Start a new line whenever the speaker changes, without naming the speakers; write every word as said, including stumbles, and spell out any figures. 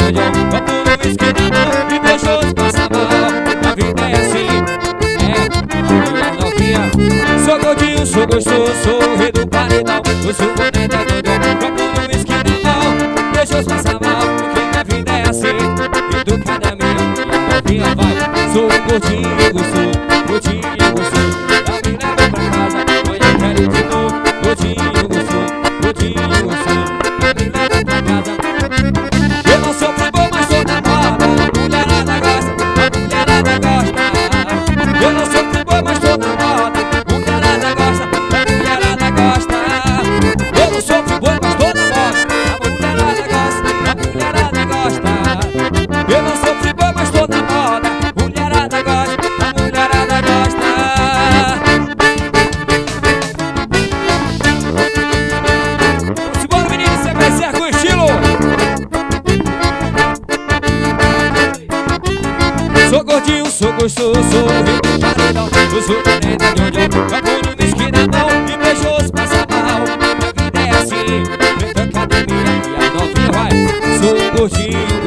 Jojo, copo no whisky na mão e gostoso passa mal. A vida é assim, é, minha novinha. Sou gordinho, sou gostoso, sou o rei do paredão. Eu sou bonita, Jojo, copo no whisky na mão, gostoso passa mal. Porque minha vida é assim, educada minha, minha novinha vai. Sou gordinho, gostoso, gordinho, gostoso. Ela me leva pra casa, amanhã quero ir de novo. Gordinho, gostoso, gordinho, gostoso. Ela me leva pra casa. Eu não sou bom, mas sou da moda. A mulherada gosta, a mulherada gosta. Eu não sou bom, mas sou da moda. A mulherada gosta, a mulherada gosta. Eu não sou bom, mas sou da moda. A mulherada gosta, a mulherada gosta. Eu não sou bom, mas sou da moda. A mulherada gosta, a mulherada gosta. Simbora, menino, você vai ser com estilo. Sou gordinho, sou gostoso, sou o rei do paredão. Eu sou bonita, Jojo, copo no whisky na mão e beijoso passa mal. Minha vida é assim, dentro da academia e a novinha vai. Sou gordinho,